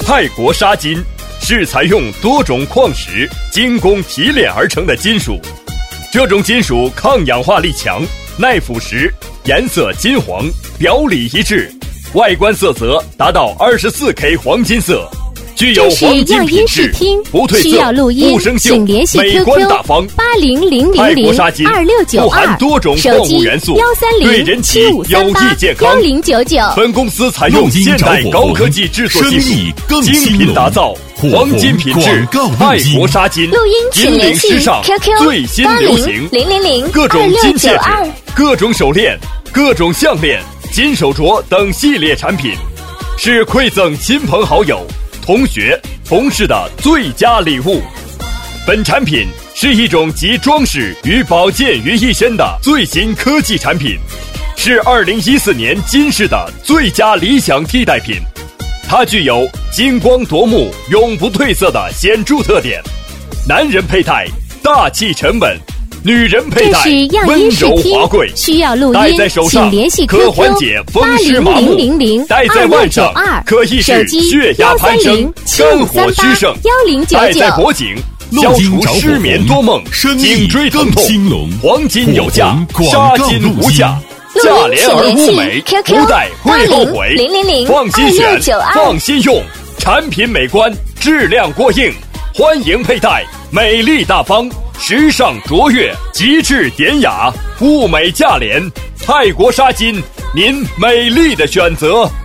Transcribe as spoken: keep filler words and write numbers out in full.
泰国纱金是采用多种矿石精工提炼而成的金属，这种金属抗氧化力强，耐腐蚀，颜色金黄，表里一致，外观色泽达到 二十四K 黄金色，具有黄金品质，不褪色，不生锈，美观大方。 八零零零零二六九二， 富含多种矿物元素，对人体有益健康。 幺零九九。 本公司采用现代高科技制作技术，精品打造黄金品质泰国纱金， 录音请联系 Q Q 最新流行零零零各种金戒指、各种手链、各种项链、金手镯等系列产品，是馈赠亲朋好友、同学、同事的最佳礼物。本产品是一种集装饰与保健于一身的最新科技产品，是二零一四年金饰的最佳理想替代品。它具有金光夺目、永不褪色的显著特点。男人佩戴大气沉稳，女人佩戴温柔华贵。 需要录音， 戴在手上可缓解风湿麻木，戴在腕上可抑制血压攀升、肝火虚盛，戴在脖颈消除失眠多梦、颈椎疼痛。黄金有价，纱金无价，价廉而物美，不戴会后悔。放心选，放心用，产品美观，质量过硬，欢迎佩戴，美丽大方，时尚卓越，极致典雅，物美价廉。泰国纱金，您美丽的选择。